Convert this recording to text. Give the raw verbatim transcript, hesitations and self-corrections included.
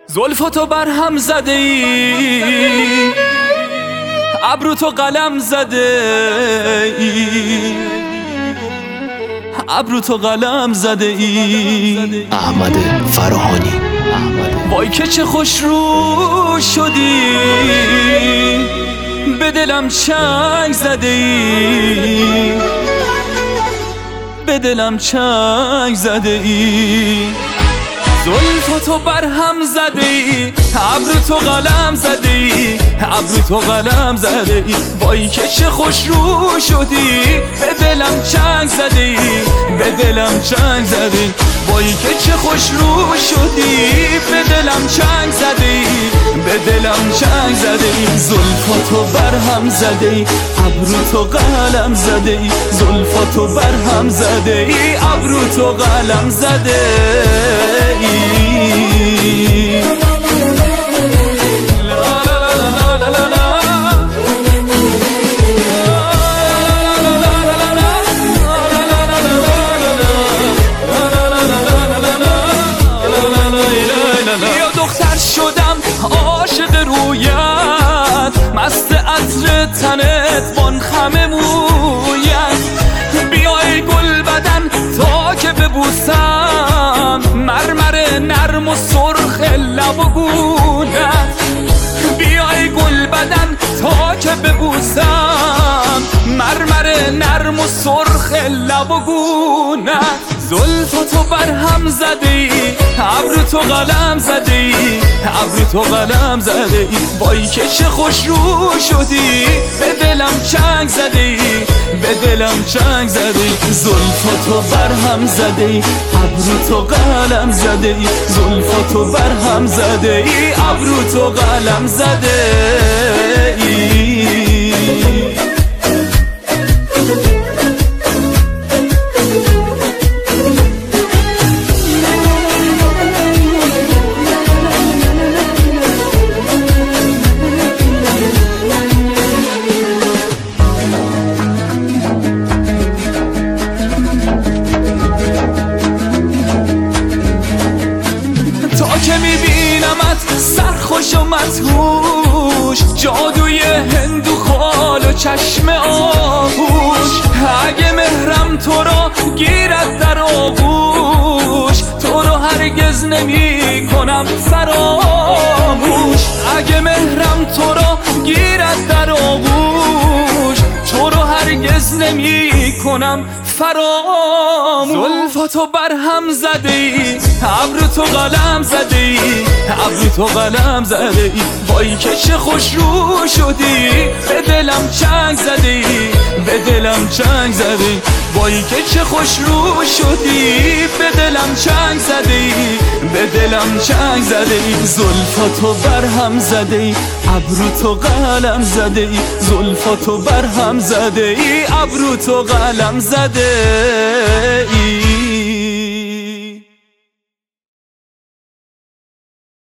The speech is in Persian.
زلفاتو بر هم زده ای، ابرو تو قلم زده ای، ابرو تو قلم زده ای. احمد فراهانی. وای که چه خوش رو شدی، به دلم چنگ زده ای، به دلم چنگ زده ای. زلفاتو بر هم زده ای، ابرو تو قلم زده ای، ابرو تو قلم زده ای. وای که چه خوش رو شدی، به دلم چنگ زده ای، به دلم چنگ زده ای. وای که چه خوش رو شدی، به دلم چنگ زده ای، به دلم چنگ زده ای. زلفاتو بر هم زده ای، ابرو تو قلم زده ای، زلفاتو بر هم زده ای، ابرو تو قلم زده ای. یا دختر شدم عاشق رویت، مست عطر تنت وان خم مویت. بیای گل بدن تا که ببوسم، مرمر نرم و سرخ لب و گونت. بیای گل بدن تا که ببوسم، مرمر نرم و سرخ لب و گونت. زلفاتو بر هم زده ای، ابرو تو قلم زده ای، ابرو تو قلم زده ای. وای که چه خوش رو شدی، به دلم چنگ زده ای، به دلم چنگ زده ای. زلفاتو بر هم زده ای، ابرو تو قلم زده ای، زلفاتو بر هم زده ای، ابرو تو قلم زده ای. که میبینمت سرخوش و مدهوش، جادوی هندو خال و چشم آهوش. اگه مهرم تو رو گیرد در آغوش، تو رو هرگز نمی کنم فراموش. اگه مهرم تو رو گیرد در آغوش، تو رو هرگز نمی کنم فراموش. زلفاتو بر هم زده ای، ابرو تو قلم زده ای، ابرو تو قلم زده ای. وای که چه خوش رو شدی، به دلم چنگ زده ای، به دلم چنگ زده ای. وای که چه خوش رو شدی، به دلم چنگ زده ای، به دلم چنگ زده ای. زلفاتو بر هم زده ای، ابرو تو قلم زده ای، زلفاتو بر هم زده ای، ابرو تو قلم زده ای.